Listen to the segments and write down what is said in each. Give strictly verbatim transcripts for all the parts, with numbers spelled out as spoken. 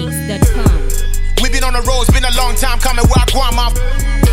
phoenix dot com. We been on the road, it's been a long time coming. Where I go, I'm off.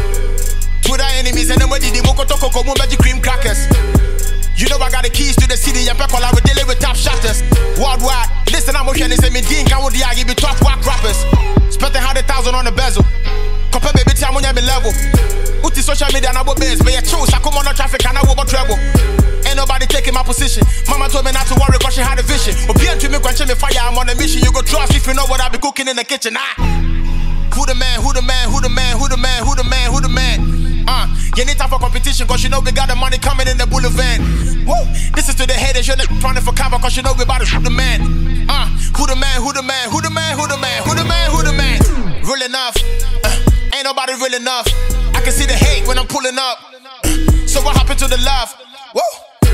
To the enemies, and then we did the Moko Toko Komu Magic Cream Crackers. You know I got the keys to the city, and Pekola we dealing with top shotters. Worldwide, listen, I'm okay, say me Dean, can we give me top whack rappers. Spent a hundred thousand on the bezel. Compare baby, time when you be level. Uti social media and I will base, but you choose, I come on the traffic and I will trouble. Ain't nobody taking my position. Mama told me not to worry, cause she had a vision. But be to me, quench me fire, I'm on a mission. You go trust if you know what I be cooking in the kitchen. Ah. Who the man, who the man, who the man, who the man, who the man, who the man? Uh, you need time for competition, cause you know we got the money coming in the boulevard. Woo! This is to the haters, you're not running for cover, cause you know we about to shoot the man. Uh, who the man, who the man, who the man, who the man, who the man, who the man? Real enough, uh, ain't nobody real enough. I can see the hate when I'm pulling up. Uh, so what happened to the love? Woo!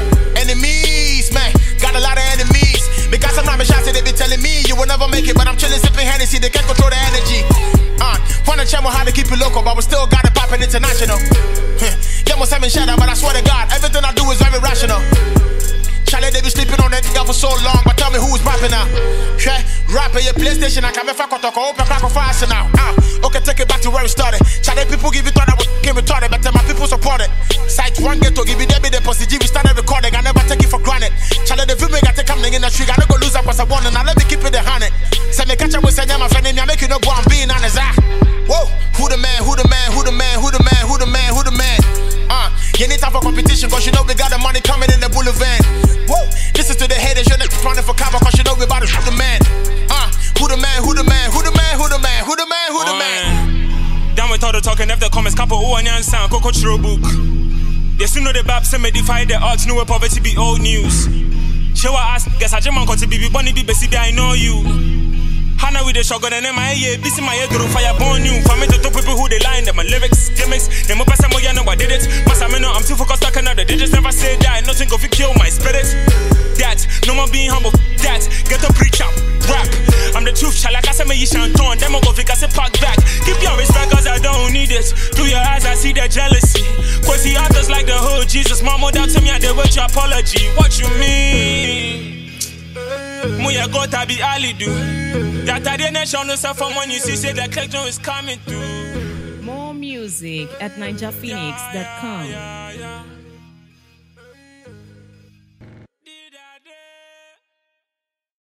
Enemies, man, got a lot of enemies. Because I'm not shots, they be telling me you will never make it, but I'm chilling, sipping Hennessy, they can't control the energy. Uh, wanna check how to keep it local, but we still got it popping international. Yeah, must have been shadow, but I swear to God, everything I do is very rational. Charlie, they be sleeping on that nigga for so long, but tell me who's rapping now. Yeah, rapping your PlayStation, I can't fuck talk, open crack of fast now. Uh, okay, take it back to where we started. Charlie, people give you thought I was getting retarded, but tell my people support it. Site one ghetto, give you debit deposit, G V started recording, I never take it for granted. Charlie, the film got to come in the tree, I don't go lose up cause I won, and I let me keep it a hundred. Say me catch up with Sanya, my friend, and I make you know what I'm being honest. Ah, whoa, who the man, who the man, who the man, who the man, who the man, who the man? Uh, you need time for competition, cause you know we got the money coming in the boulevard. Whoa, this is to the haters, you're not running for cover, cause you know we about to shoot the man. Uh, who the man, who the man, who the man, who the man, who the man, who the man? Down with all the talking, if the comments, couple, oh, and yan sound, Coco True Book. They still know the bab, say me defy the odds, know where poverty be old news. Show I ask, guess I just want to be bunny, be busy, I know you. Hana with the shotgun and my ear, busy my head, fire born you. For me to talk people who they line, them my lyrics, gimmicks. Them up as I'm know I did it. Must I know I'm too focused, I cannot the digits. Never say that, nothing go fi kill my spirit. That, no more being humble, that, get a preach up, rap. I'm the truth, shall I say me you shan't turn. Them go fi I say pack back. Keep your respect cause I don't need it. Through your eyes I see the jealousy. Cause the others like the whole Jesus. Mama down to me and they want your apology. What you mean? Muya got to be Ali do. That I didn't show no self from when you see say the collection is coming through. More music at ninja phoenix dot com. Yeah, yeah, yeah.